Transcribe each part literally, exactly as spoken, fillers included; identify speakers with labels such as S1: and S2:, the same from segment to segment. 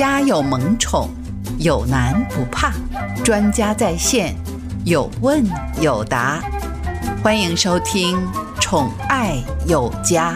S1: 家有萌宠，有难不怕，专家在线，有问有答。欢迎收听《宠爱有家》。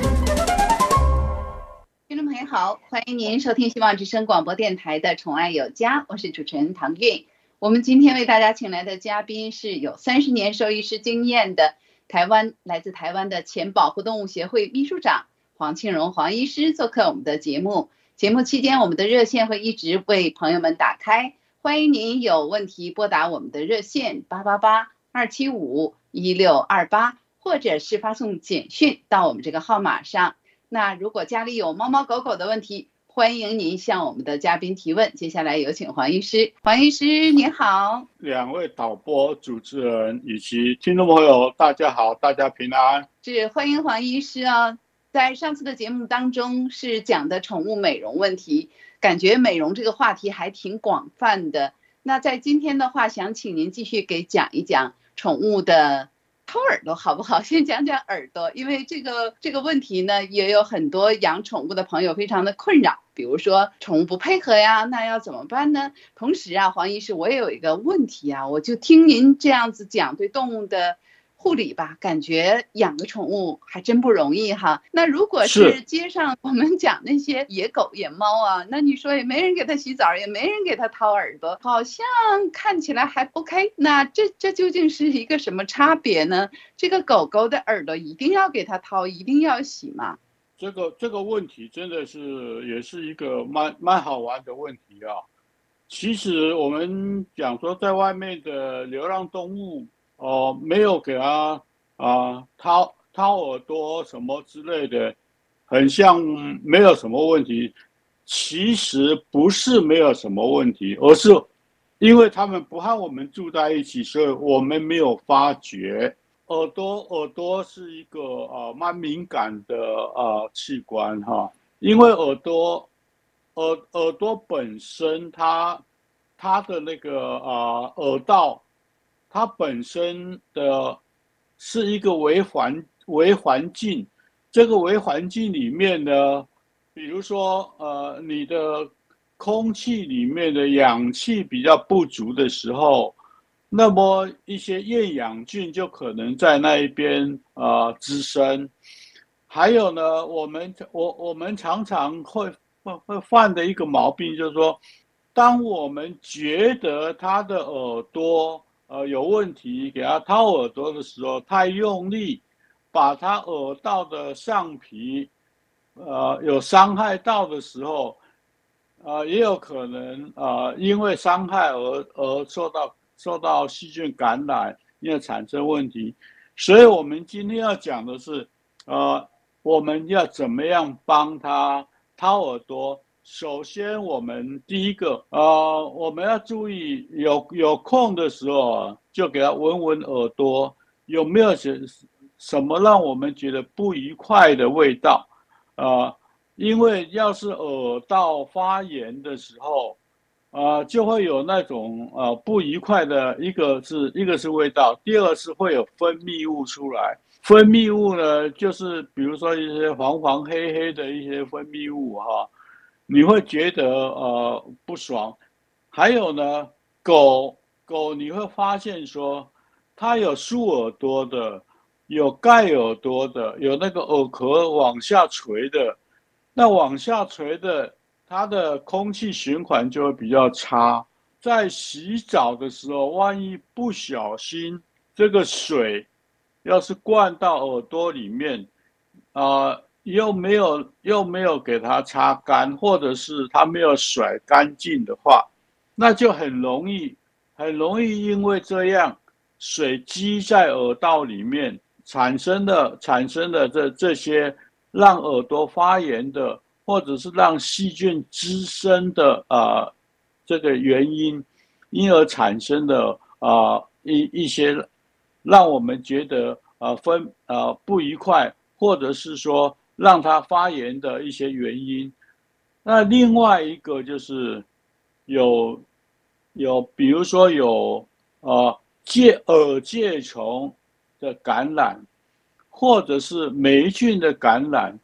S1: 听众朋友好，欢迎您收听希望之声广播电台的《宠爱有家》，我是主持人唐韵。我们今天为大家请来的嘉宾是有三十年兽医师经验的台湾来自台湾的前保护动物协会秘书长黄庆荣黄医师做客我们的节目。节目期间，我们的热线会一直为朋友们打开，欢迎您有问题拨打我们的热线八八八二七五一六二八，或者是发送简讯到我们这个号码上。那如果家里有猫猫狗狗的问题，欢迎您向我们的嘉宾提问。接下来有请黄医师。黄医师您好。
S2: 两位导播、主持人以及听众朋友大家好，大家平安。
S1: 是，欢迎黄医师啊。在上次的节目当中是讲的宠物美容问题，感觉美容这个话题还挺广泛的。那在今天的话，想请您继续给讲一讲宠物的掏耳朵好不好？先讲讲耳朵，因为这个这个问题呢，也有很多养宠物的朋友非常的困扰，比如说宠物不配合呀，那要怎么办呢？同时啊，黄医师，我也有一个问题啊，我就听您这样子讲对动物的护理吧，感觉养个宠物还真不容易哈。那如果是街上我们讲那些野狗野猫啊，那你说也没人给它洗澡，也没人给它掏耳朵，好像看起来还 OK。 那这这究竟是一个什么差别呢？这个狗狗的耳朵一定要给它掏，一定要洗吗？
S2: 这个这个问题真的是也是一个蛮蛮好玩的问题啊。其实我们讲说在外面的流浪动物哦，没有给他啊掏掏耳朵什么之类的，很像没有什么问题。其实不是没有什么问题，而是因为他们不和我们住在一起，所以我们没有发觉。耳朵耳朵是一个呃蛮敏感的呃器官哈，因为耳朵耳耳朵本身它它的那个呃耳道。它本身的是一个微环微环境，这个微环境里面呢，比如说呃你的空气里面的氧气比较不足的时候，那么一些厌氧菌就可能在那一边呃滋生。还有呢，我们我我们常常会会会犯的一个毛病就是说，当我们觉得他的耳朵呃，有问题，给他掏耳朵的时候太用力，把他耳道的上皮，呃，有伤害到的时候，呃，也有可能呃，因为伤害而而受到受到细菌感染，因而产生问题。所以我们今天要讲的是，呃，我们要怎么样帮他掏耳朵。首先，我们第一个，呃，我们要注意有有空的时候啊，就给他闻闻耳朵，有没有什什么让我们觉得不愉快的味道，呃，因为要是耳道发炎的时候，呃，就会有那种呃不愉快的，一个是一个是味道，第二个是会有分泌物出来。分泌物呢，就是比如说一些黄黄黑黑的一些分泌物哈。你会觉得呃不爽。还有呢，狗狗你会发现说，它有竖耳朵的，有盖耳朵的，有那个耳壳往下垂的。那往下垂的，它的空气循环就会比较差。在洗澡的时候，万一不小心这个水要是灌到耳朵里面，啊、呃。又没有又没有给它擦干，或者是它没有甩干净的话，那就很容易很容易因为这样水积在耳道里面，产生的产生的这这些让耳朵发炎的，或者是让细菌滋生的呃这个原因，因而产生的呃一一些让我们觉得呃分呃不愉快，或者是说让它发炎的一些原因。那另外一个就是有有比如说有呃介耳疥虫的感染，或者是霉菌的感染，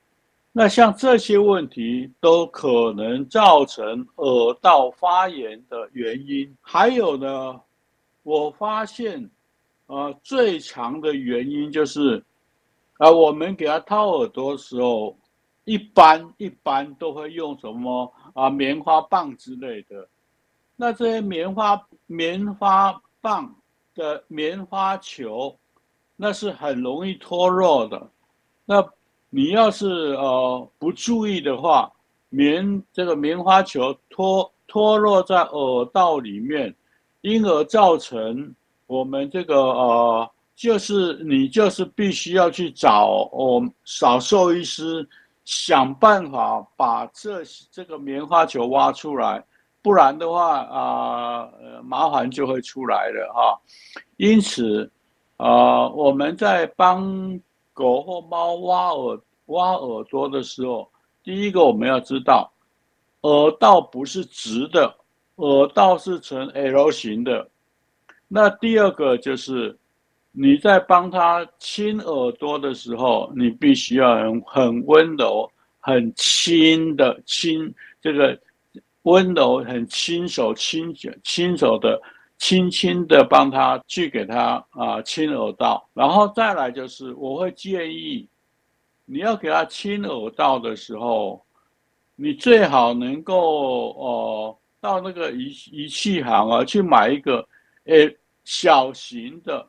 S2: 那像这些问题都可能造成耳道发炎的原因。还有呢，我发现，呃，最常的原因就是，啊、呃，我们给他掏耳朵的时候，一般一般都会用什么啊棉花棒之类的。那这些棉花棉花棒的棉花球，那是很容易脱落的。那你要是呃不注意的话，棉这个棉花球脱脱落在耳道里面，因而造成我们这个呃，就是你就是必须要去找我、呃、找兽医师想办法把这这个棉花球挖出来，不然的话啊、呃，麻烦就会出来了哈。因此，呃，我们在帮狗或猫挖耳挖耳朵的时候，第一个我们要知道，耳道不是直的，耳道是呈 L 型的。那第二个就是你在帮它亲耳朵的时候，你必须要很很温柔、很轻的轻这个温柔、很轻手、轻轻手的、轻轻的帮他去给他啊亲耳道。然后再来就是，我会建议你要给他亲耳道的时候，你最好能够呃到那个仪仪器行啊去买一个诶小型的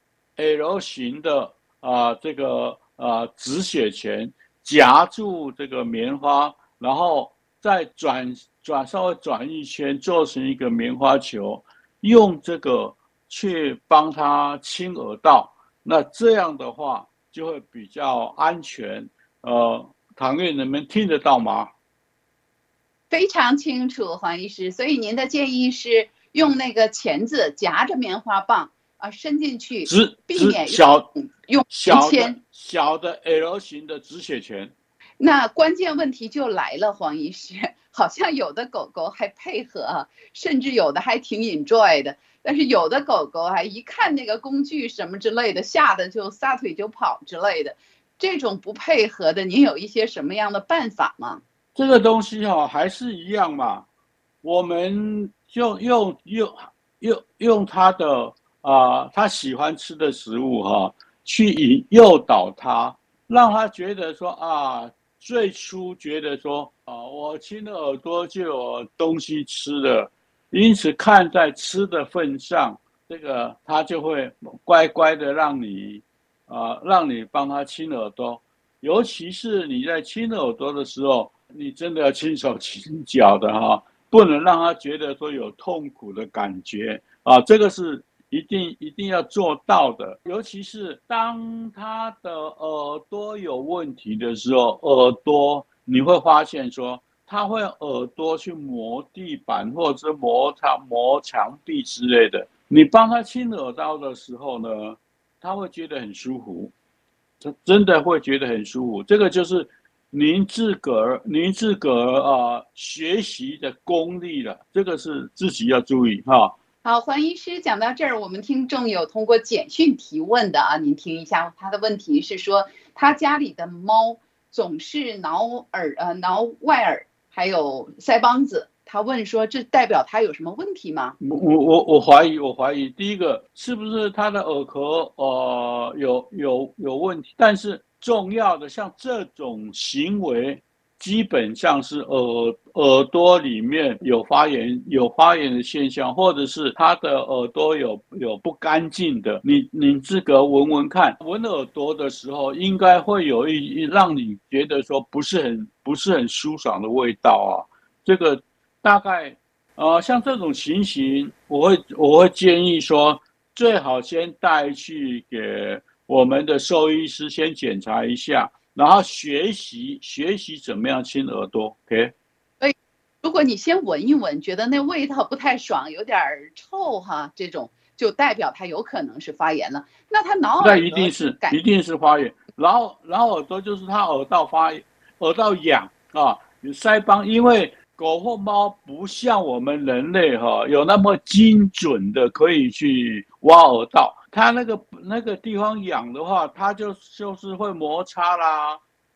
S2: L 型的啊、呃这个啊、呃、止血钳夹住这个棉花，然后再转转稍微转一圈，做成一个棉花球，用这个去帮他清耳道。那这样的话就会比较安全。呃，唐月，你们听得到吗？
S1: 非常清楚，黄医师。所以您的建议是用那个钳子夹着棉花棒啊伸进去，
S2: 直直
S1: 避免
S2: 小
S1: 用用棉
S2: 小的
S1: 签。
S2: 小的 L 型的止血钳。
S1: 那关键问题就来了，黄医师，好像有的狗狗还配合，甚至有的还挺 enjoy 的，但是有的狗狗还一看那个工具什么之类的，吓得就撒腿就跑之类的。这种不配合的，您有一些什么样的办法吗？
S2: 这个东西哈、哦、还是一样嘛，我们就用用用用他的啊、呃他喜欢吃的食物哈、哦，去引诱导他，让他觉得说啊，最初觉得说啊，我亲了耳朵就有东西吃了，因此看在吃的份上，这个他就会乖乖的让你啊、呃让你帮他亲耳朵，尤其是你在亲耳朵的时候。你真的要轻手轻脚的哈，不能让他觉得说有痛苦的感觉啊，这个是一定一定要做到的。尤其是当他的耳朵有问题的时候，耳朵你会发现说他会耳朵去磨地板或者是磨它磨墙壁之类的。你帮他清耳道的时候呢，他会觉得很舒服，他真的会觉得很舒服。这个就是您自个儿您自个儿啊学习的功力了，这个是自己要注意哈。
S1: 好，黄医师讲到这儿，我们听众有通过简讯提问的啊，您听一下，他的问题是说，他家里的猫总是挠耳呃挠外耳，还有腮帮子，他问说，这代表他有什么问题吗？
S2: 我我我怀疑，我怀疑第一个是不是他的耳壳呃有有有问题，但是重要的像这种行为，基本上是耳耳朵里面有发炎有发炎的现象，或者是他的耳朵有有不干净的，你你自个闻闻看，闻耳朵的时候应该会有一让你觉得说不是很不是很舒爽的味道啊，这个大概。呃，像这种情形，我会我会建议说，最好先带去给我们的兽医师先检查一下，然后学习学习怎么样亲耳朵。OK，
S1: 所以如果你先闻一闻，觉得那味道不太爽，有点臭哈，这种就代表它有可能是发炎了。那它挠
S2: 那
S1: 耳朵
S2: 一定
S1: 是感
S2: 是一定是发炎，然后然后耳朵就是它耳道发耳道痒啊，有腮帮，因为狗或猫不像我们人类哈、有那么精准的可以去挖耳道，它那个那个地方痒的话，它就就是会摩擦啦，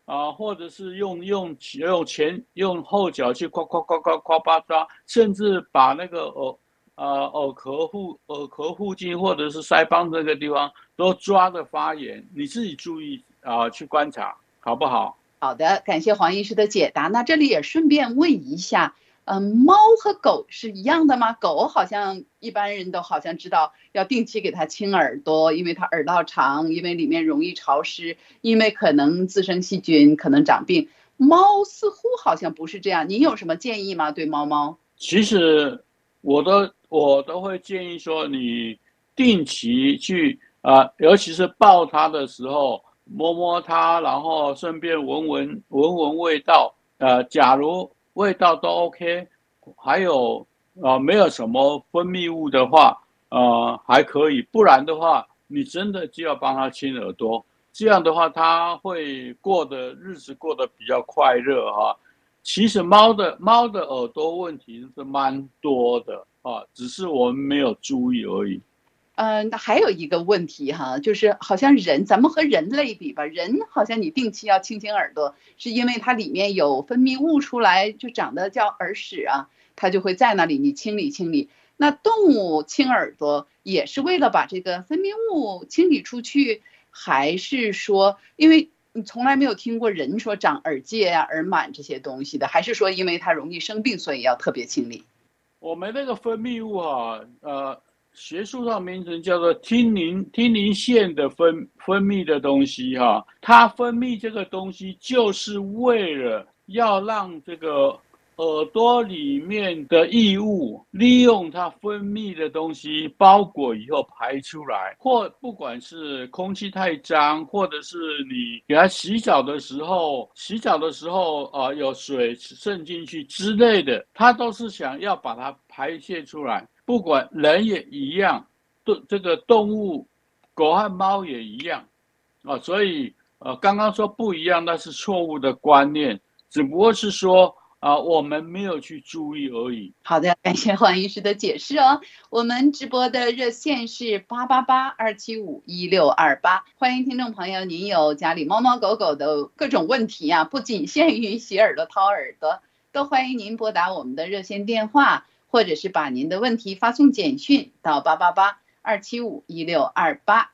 S2: 啊，或者是用用用前用后脚去夸夸夸夸夸巴抓，甚至把那个耳呃耳壳附耳壳附近或者是腮帮这个地方都抓的发炎，你自己注意啊、呃，去观察好不好？
S1: 好的，感谢黄医师的解答。那这里也顺便问一下，嗯，猫和狗是一样的吗？狗好像一般人都好像知道要定期给它清耳朵，因为它耳道长，因为里面容易潮湿，因为可能滋生细菌，可能长病。猫似乎好像不是这样，您有什么建议吗？对猫猫？
S2: 其实我都我都会建议说，你定期去啊、呃，尤其是抱它的时候，摸摸它，然后顺便闻闻闻闻味道。呃，假如味道都 OK，还有呃没有什么分泌物的话，呃还可以。不然的话，你真的就要帮它清耳朵。这样的话，它会过的日子过得比较快乐哈。其实猫的猫的耳朵问题是蛮多的啊，只是我们没有注意而已。
S1: 嗯，那还有一个问题哈，就是好像人，咱们和人类比吧，人好像你定期要清清耳朵，是因为它里面有分泌物出来，就长得叫耳屎啊，它就会在那里，你清理清理。那动物清耳朵也是为了把这个分泌物清理出去，还是说，因为你从来没有听过人说长耳疥啊、耳螨这些东西的，还是说因为它容易生病，所以要特别清理？
S2: 我们那个分泌物啊，呃，学术上名称叫做听宁听宁腺的分分泌的东西哈、啊，它分泌这个东西就是为了要让这个耳朵里面的异物利用它分泌的东西包裹以后排出来，或不管是空气太脏，或者是你给它洗澡的时候，洗澡的时候啊、呃、有水渗进去之类的，它都是想要把它排泄出来。不管人也一样，动这个动物，狗和猫也一样啊，所以呃刚刚说不一样，那是错误的观念，只不过是说。啊，我们没有去注意而已。
S1: 好的，感谢黄医师的解释哦。我们直播的热线是八八八二七五一六二八，欢迎听众朋友，您有家里猫猫狗狗的各种问题啊，不仅限于洗耳朵、掏耳朵，都欢迎您拨打我们的热线电话，或者是把您的问题发送简讯到八八八二七五一六二八。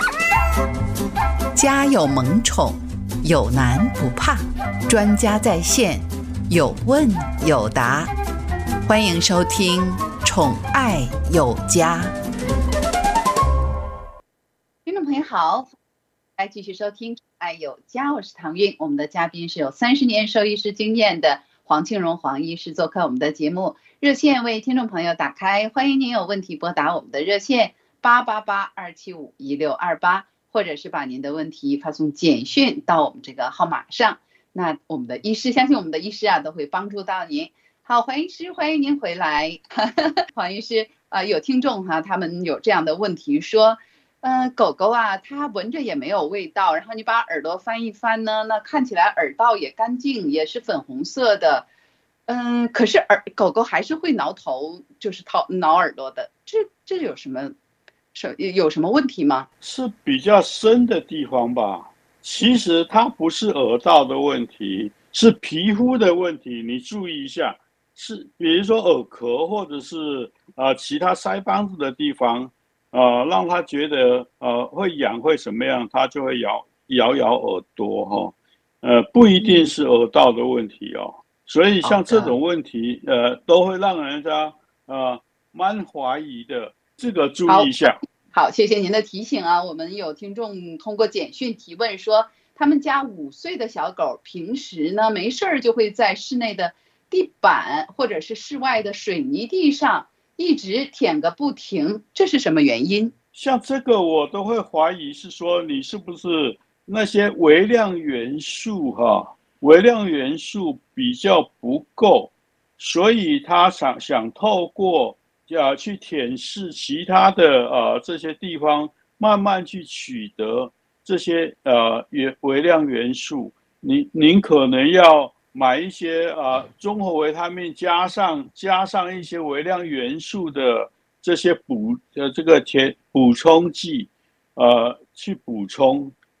S3: 家有萌宠，有难不怕，专家在线。有问有答，欢迎收听《宠爱有家》。
S1: 听众朋友好，来继续收听《宠爱有家》，我是唐韵。我们的嘉宾是有三十年兽医师经验的黄庆荣黄医师做客我们的节目，热线为听众朋友打开，欢迎您有问题拨打我们的热线八八八二七五一六二八，或者是把您的问题发送简讯到我们这个号码上。那我们的医师，相信我们的医师啊都会帮助到您。好，黄医师，欢迎您回来。黄医师啊、呃，有听众哈、啊，他们有这样的问题说，呃，狗狗啊，它闻着也没有味道，然后你把耳朵翻一翻呢，那看起来耳道也干净，也是粉红色的，嗯，可是耳狗狗还是会挠头，就是掏挠耳朵的，这这有什么什有什么问题吗？
S2: 是比较深的地方吧。其实它不是耳道的问题，是皮肤的问题。你注意一下，是比如说耳壳或者是呃其他腮帮子的地方，呃，让他觉得呃会痒会什么样，他就会摇摇摇耳朵哈、哦，呃，不一定是耳道的问题哦。所以像这种问题，呃，都会让人家呃蛮怀疑的，这个注意一下。
S1: 好，谢谢您的提醒啊！我们有听众通过简讯提问说，他们家五岁的小狗平时呢没事儿就会在室内的地板或者是室外的水泥地上一直舔个不停，这是什么原因？
S2: 像这个我都会怀疑是说你是不是那些微量元素哈、啊，微量元素比较不够，所以他想想透过。啊，去舔舐其他的呃这些地方，慢慢去取得这些呃元微量元素。您您可能要买一些呃综合维他命，加上加上一些微量元素的这些补呃这个填补充剂，呃去补充。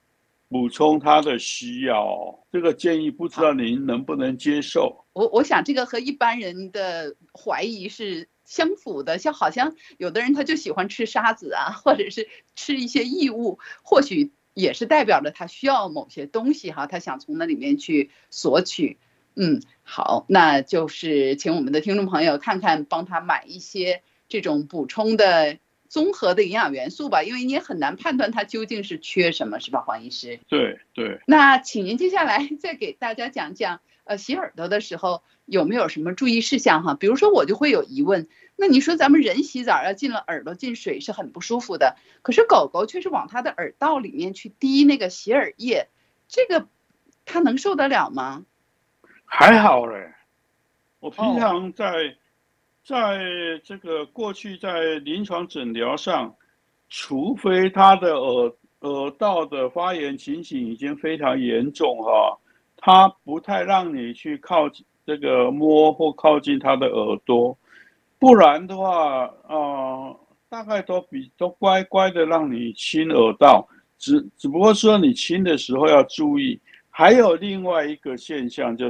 S2: 补充它的需要。这个建议不知道您能不能接受？
S1: 我我想这个和一般人的怀疑是相符的，像好像有的人他就喜欢吃沙子啊，或者是吃一些异物，或许也是代表着他需要某些东西哈，他想从那里面去索取。嗯，好，那就是请我们的听众朋友看看，帮他买一些这种补充的综合的营养元素吧，因为你也很难判断他究竟是缺什么，是吧，黄医师？
S2: 对对。
S1: 那请您接下来再给大家讲讲，呃，洗耳朵的时候有没有什么注意事项哈？比如说我就会有疑问，那你说咱们人洗澡要进了耳朵进水是很不舒服的，可是狗狗却是往它的耳道里面去滴那个洗耳液，这个它能受得了吗？
S2: 还好嘞，我平常在、哦、在这个过去在临床诊疗上，除非他的耳耳道的发炎情形已经非常严重哈，他不太让你去靠近这个摸或靠近他的耳朵，不然的话，呃，大概都比都乖乖的让你亲耳道，只只不过说你亲的时候要注意。还有另外一个现象就是，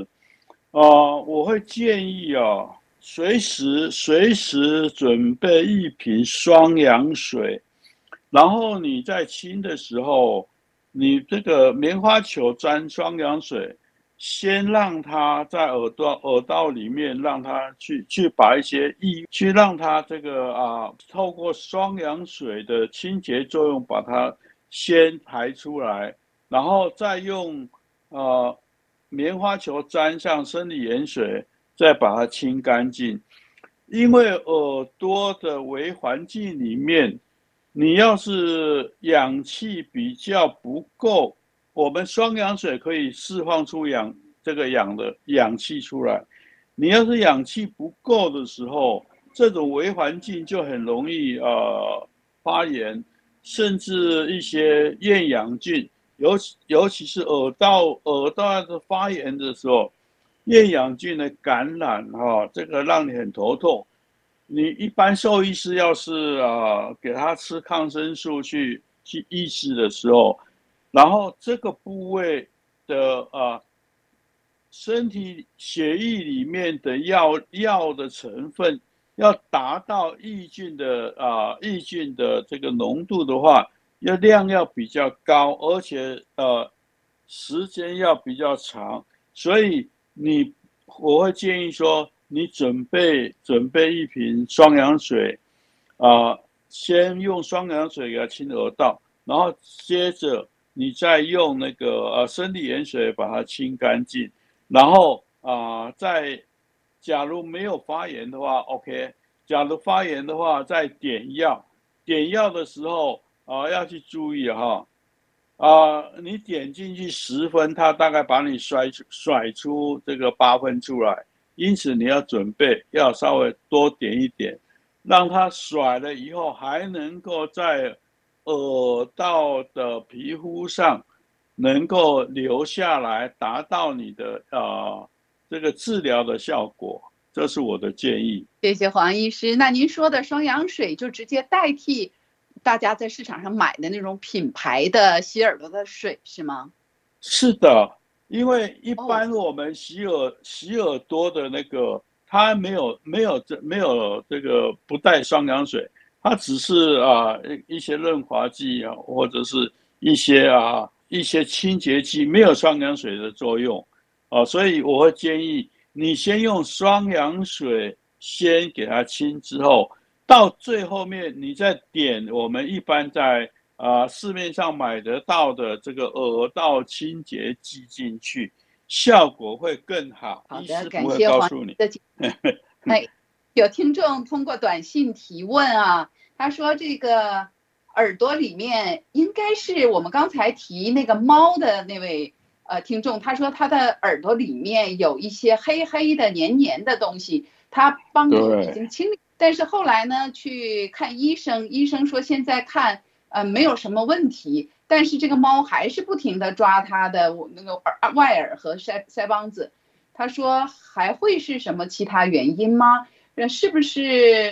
S2: 呃，我会建议哦，随时随时准备一瓶双氧水，然后你在亲的时候，你这个棉花球沾双氧水，先让它在耳朵耳道里面，让它去去把一些异去让它这个啊，透过双氧水的清洁作用，把它先排出来。然后再用呃棉花球沾上生理盐水，再把它清干净。因为耳朵的微环境里面，你要是氧气比较不够，我们双氧水可以释放出氧这个氧的氧气出来。你要是氧气不够的时候，这种微环境就很容易呃发炎，甚至一些厌氧菌。尤其尤其是耳道耳道的发炎的时候，厌氧菌的感染哈、哦，这个让你很头痛。你一般兽医师要是啊、呃、给他吃抗生素去去抑制的时候，然后这个部位的啊、呃、身体血液里面的药药的成分要达到抑菌的啊、呃、抑菌的这个浓度的话。要量要比较高，而且呃时间要比较长，所以你我会建议说，你准备准备一瓶双氧水，啊、呃，先用双氧水给它清耳道，然后接着你再用那个呃生理盐水把它清干净，然后啊、呃、再假如没有发炎的话 ，OK， 假如发炎的话再点药，点药的时候。啊、呃，要去注意哈，啊、呃，你点进去十分，它大概把你甩出甩出这个八分出来，因此你要准备要稍微多点一点，让它甩了以后还能够在耳道的皮肤上能够留下来，达到你的呃这个治疗的效果，这是我的建议。
S1: 谢谢黄医师。那您说的双氧水就直接代替大家在市场上买的那种品牌的洗耳朵的水是吗？
S2: 是的，因为一般我们洗耳、oh. 洗耳朵的那个，它没有没有这没有这个不带双氧水，它只是啊一些润滑剂啊，或者是一些啊一些清洁剂，没有双氧水的作用啊，所以我会建议你先用双氧水先给它清之后。到最后面，你再点我们一般在啊、呃、市面上买得到的这个耳道清洁剂进去，效果会更好。
S1: 好的，感谢黄医师的解释。哎，有听众通过短信提问啊，他说这个耳朵里面应该是我们刚才提那个猫的那位呃听众，他说他的耳朵里面有一些黑黑的黏黏的东西，他帮你已经清理。但是后来呢，去看医生，医生说现在看，呃，没有什么问题，但是这个猫还是不停地抓它的那个耳外耳和腮腮帮子。他说还会是什么其他原因吗？是不是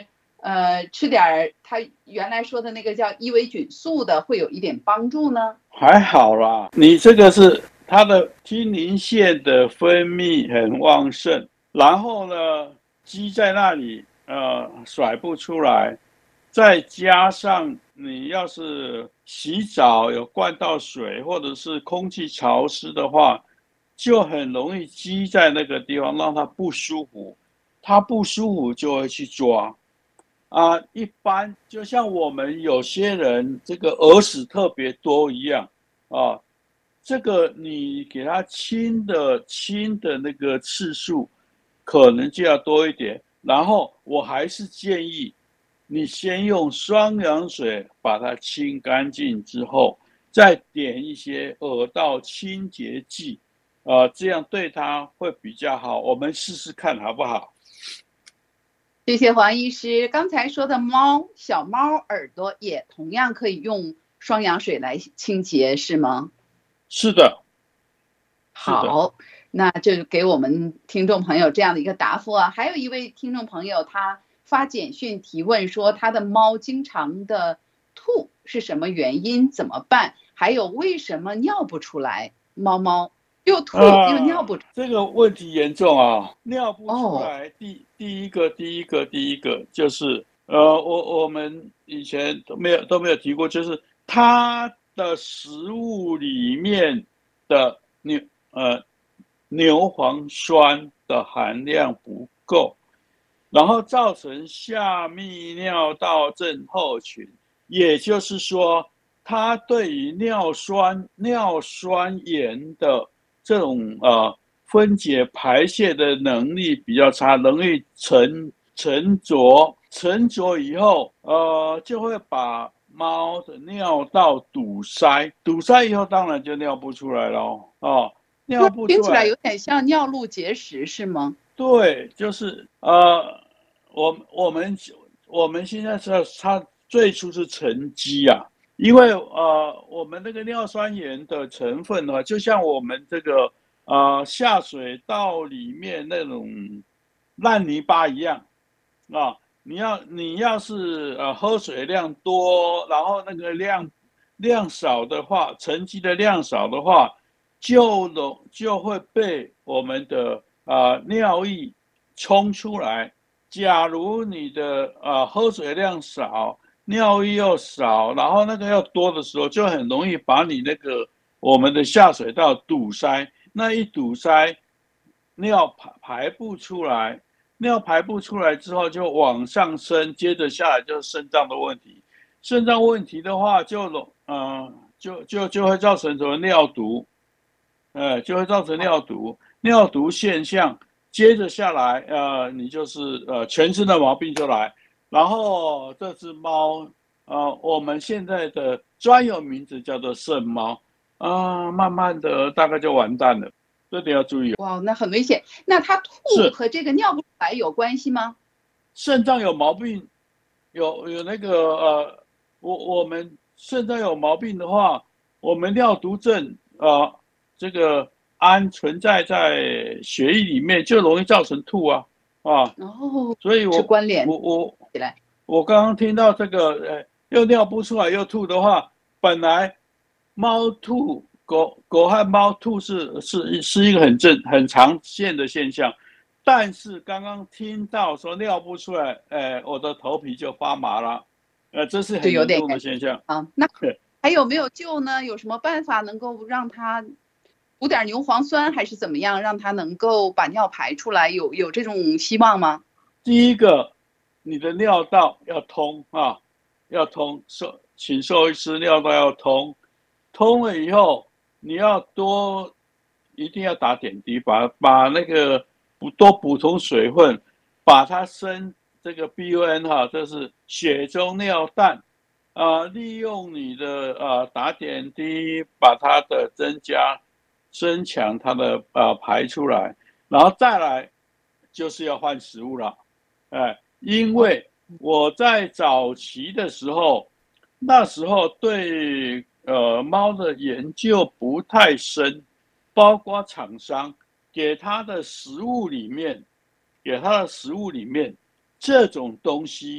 S1: 呃吃点儿他原来说的那个叫伊维菌素的会有一点帮助呢？
S2: 还好啦，你这个是它的听淋腺的分泌很旺盛，然后呢积在那里呃甩不出来，再加上你要是洗澡有灌到水或者是空气潮湿的话，就很容易积在那个地方，让它不舒服，它不舒服就会去抓。啊，一般就像我们有些人这个耳屎特别多一样啊，这个你给他清的清的那个次数可能就要多一点。然后我还是建议你先用双氧水把它清干净之后，再点一些耳道清洁剂，呃，这样对它会比较好。我们试试看好不好？
S1: 谢谢黄医师。刚才说的猫小猫耳朵也同样可以用双氧水来清洁，是吗？
S2: 是的。
S1: 好，那就给我们听众朋友这样的一个答复啊。还有一位听众朋友他发简讯提问说，他的猫经常的吐是什么原因？怎么办？还有为什么尿不出来？猫猫又吐又尿不出来，
S2: 啊，这个问题严重啊！尿不出来，第、哦、第一个第一个第一个就是呃，我我们以前都没有都没有提过，就是它的食物里面的牛呃牛磺酸的含量不够，然后造成下泌尿道症候群，也就是说，它对于尿酸尿酸盐的这种呃分解排泄的能力比较差，容易沉沉着，沉着以后，呃，就会把猫的尿道堵塞，堵塞以后当然就尿不出来咯。哦，尿不出来，
S1: 听起来有点像尿路结石是吗？
S2: 对，就是呃，我我们我们现在是它最初是沉积啊。因为呃，我们那个尿酸盐的成分呢，就像我们这个呃下水道里面那种烂泥巴一样啊。你要你要是呃喝水量多，然后那个量量少的话，沉积的量少的话，就容就会被我们的啊、呃、尿液冲出来。假如你的呃喝水量少，尿液又少，然后那个又多的时候，就很容易把你那个我们的下水道堵塞。那一堵塞，尿排排不出来，尿排不出来之后就往上升，接着下来就是肾脏的问题。肾脏问题的话就，就呃就就就会造成什么尿毒，呃就会造成尿毒，尿毒现象。接着下来，呃，你就是呃全身的毛病就来。然后这只猫，呃，我们现在的专有名字叫做肾猫，啊、呃，慢慢的大概就完蛋了，这点要注意。
S1: 哇，那很危险。那它吐和这个尿不出来有关系吗？
S2: 肾脏有毛病，有有那个呃，我我们肾脏有毛病的话，我们尿毒症呃，这个氨存在在血液里面，就容易造成吐啊啊。
S1: 哦，
S2: 所以我
S1: 是关联
S2: 我我
S1: 起来。
S2: 我刚刚听到这个，呃，又尿不出来又吐的话，本来猫吐狗狗和猫吐是是是一个很正很常见的现象，但是刚刚听到说尿不出来，呃，我的头皮就发麻了，呃，这是很严重的现象
S1: 啊。那还有没有救呢？有什么办法能够让它补点牛磺酸，还是怎么样，让它能够把尿排出来？有有这种希望吗？
S2: 第一个，你的尿道要通啊，要通，兽请兽医师尿道要通，通了以后，你要多，一定要打点滴，把把那个多补充水分，把它升这个 B U N 哈，这是血中尿氮，啊、呃，利用你的呃打点滴，把它的增加，增强它的呃排出来，然后再来就是要换食物了。哎，因为我在早期的时候，那时候对呃猫的研究不太深，包括厂商给它的食物里面，给它的食物里面这种东西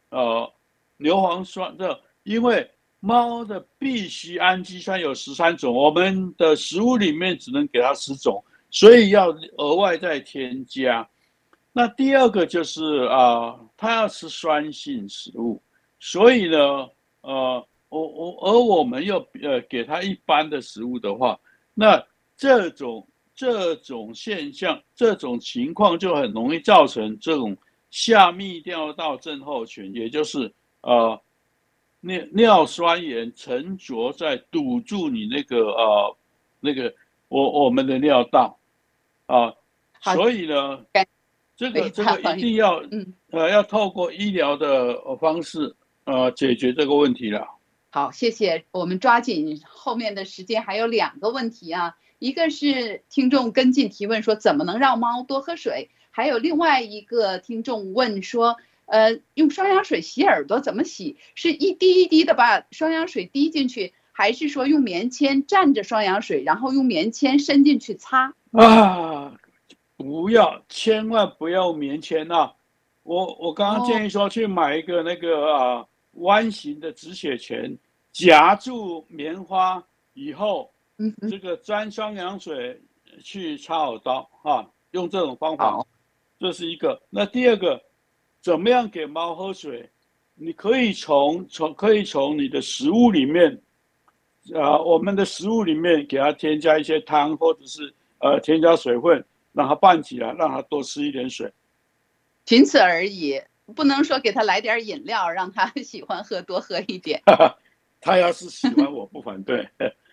S2: 呃牛磺酸的，因为猫的必需氨基酸有十三种，我们的食物里面只能给它十种，所以要额外再添加。那第二个就是啊、呃，它要吃酸性食物，所以呢，呃，我我而我们又呃给它一般的食物的话，那这种这种现象，这种情况就很容易造成这种下泌尿道症候群，也就是呃尿尿酸盐沉着在堵住你那个呃那个我我们的尿道啊、呃，所以呢。这个这个一定要，嗯，呃，要透过医疗的方式，呃，解决这个问题了。
S1: 好，谢谢。我们抓紧后面的时间，还有两个问题啊，一个是听众跟进提问说怎么能让猫多喝水，还有另外一个听众问说，呃，用双氧水洗耳朵怎么洗？是一滴一滴的把双氧水滴进去，还是说用棉签蘸着双氧水，然后用棉签伸进去擦？
S2: 啊！不要，千万不要棉签啊！我我刚刚建议说去买一个那个啊弯形的止血钳，夹住棉花以后，嗯，这个沾双氧水去擦耳刀啊，用这种方法，这是一个。那第二个，怎么样给猫喝水？你可以从从可以从你的食物里面，啊，我们的食物里面给它添加一些汤，或者是呃添加水分。让它拌起来，让它多吃一点水，
S1: 仅此而已，不能说给他来点饮料，让他喜欢喝多喝一点。
S2: 他要是喜欢，我不反对。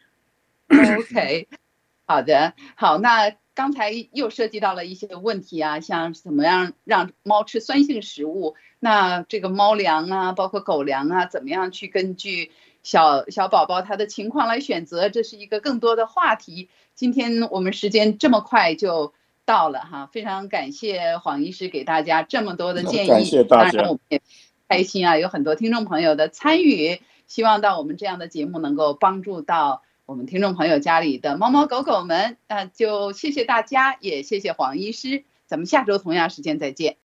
S1: OK， 好的，好，那刚才又涉及到了一些问题啊，像怎么样让猫吃酸性食物，那这个猫粮啊，包括狗粮啊，怎么样去根据小小宝宝他的情况来选择，这是一个更多的话题。今天我们时间这么快就到了哈，非常感谢黄医师给大家这么多的建议，
S2: 感谢大家。
S1: 当然我们也开心啊，有很多听众朋友的参与，希望到我们这样的节目能够帮助到我们听众朋友家里的猫猫狗狗们，那就谢谢大家，也谢谢黄医师，咱们下周同样时间再见。